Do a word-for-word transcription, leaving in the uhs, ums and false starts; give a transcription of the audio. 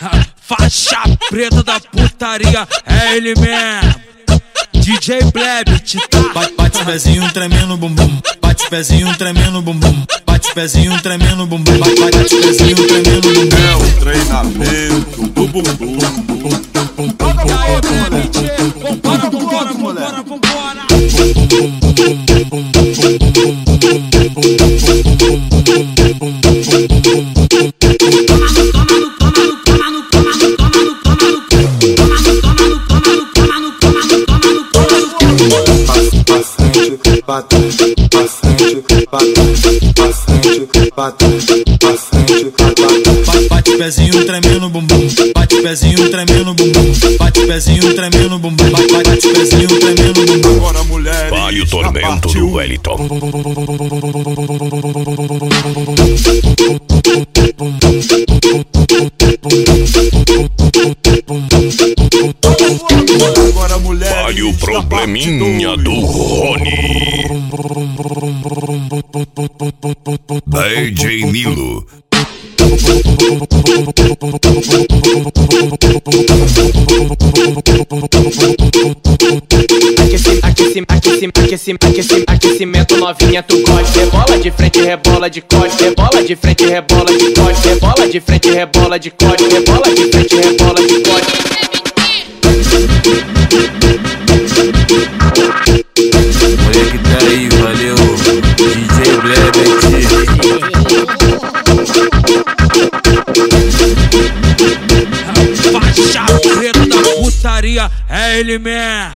Faixa preta da putaria, é ele mesmo. D J Blebit, tá? Bate, bate pezinho tremendo bumbum, bate pezinho tremendo bumbum, bate pezinho tremendo bumbum, bate, bate pezinho tremendo bumbum. É o treinamento do bumbum. E aí, Blebit, vambora, vambora, vambora, vambora. Bate, bastante, bate, bastante, bate, bastante, bate. Bate pezinho tremendo bumbum, bate pezinho tremendo bumbum, bate pezinho tremendo bumbum, bate, bate pezinho tremendo bumbum. Agora mulheres, Vai o tormento do Wellington. Agora mulheres, Vai o probleminha do Rony. D J Nilo. Aquecimento, aquecimento, aquecimento, aquecimento, aquecimento novinha, tu gosta. Rebola de frente, rebola de costa, rebola de frente, rebola de costa, rebola de frente, rebola de costa, rebola de frente, rebola de costa. Olha que tá aí, valeu, D J Blebit. Faixa preta da putaria, é ele mesmo.